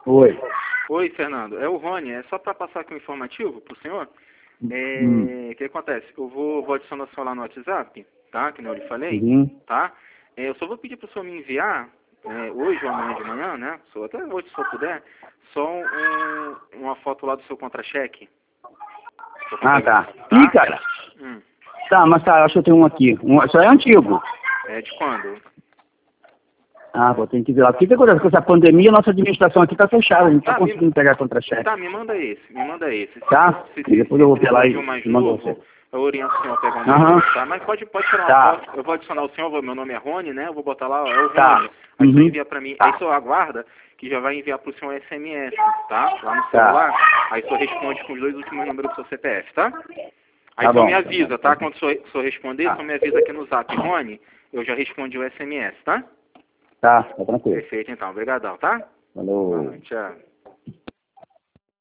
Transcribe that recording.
Oi. Oi, Fernando. É o Rony. É só para passar aqui um informativo para o senhor. O que acontece? Eu vou adicionar o senhor lá no WhatsApp, tá? Que nem eu lhe falei, tá? Eu só vou pedir para o senhor me enviar, hoje ou amanhã de manhã, né? Só até hoje, se eu puder, só uma foto lá do seu contra-cheque. Ah, tá. Ih, cara. Tá, mas tá, acho que eu tenho um aqui. Só é antigo. É de quando? Ah, vou ter que ver lá. O que acontece com essa pandemia? Nossa administração aqui tá fechada, a gente tá conseguindo pegar contra-cheque. Tá, me manda esse. Tá? E depois eu vou pegar lá e mais mando novo, você. eu oriento o senhor a pegar um mais novo, tá? Mas pode tirar uma foto. Eu vou adicionar o senhor, meu nome é Rony, né? Eu vou botar lá, é o Rony. Aí o senhor envia pra mim, aí o senhor aguarda, que já vai enviar pro senhor SMS, tá? Lá no celular. Aí o senhor responde com os 2 últimos números do seu CPF, tá? Aí o senhor me avisa, tá? Quando o senhor responder, o senhor me avisa aqui no zap, Rony, eu já respondi o SMS, tá? Tá tranquilo. Perfeito, então. Obrigadão, tá? Falou. Tchau.